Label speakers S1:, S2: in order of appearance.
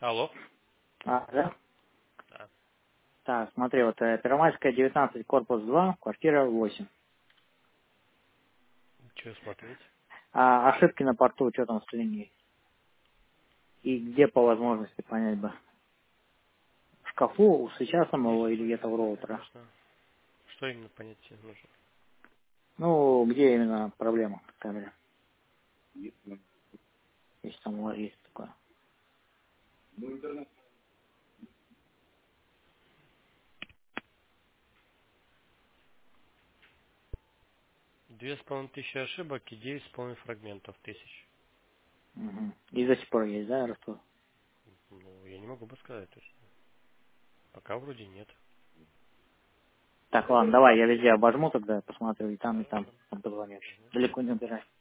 S1: Алло.
S2: Да?
S1: Да.
S2: Так, смотри, вот Первомайская, 19, корпус 2, квартира 8.
S1: Что смотреть?
S2: А ошибки на порту, что там с линией? И где по возможности понять бы? В шкафу, у свеча самого или где-то в роутера?
S1: Нужно. Что именно понять тебе нужно?
S2: Ну, где именно проблема в камере? Если там у вас есть такое.
S1: 2500 ошибок и 9,5 фрагментов тысяч.
S2: Угу. И до сих пор есть, да, Ростов?
S1: Ну, я не могу бы сказать точно. Пока вроде нет.
S2: Так, ладно, давай, я везде обожму тогда, посмотрю и там,
S1: Хорошо.
S2: там позвоню.
S1: Мгм.
S2: Далеко не убирай.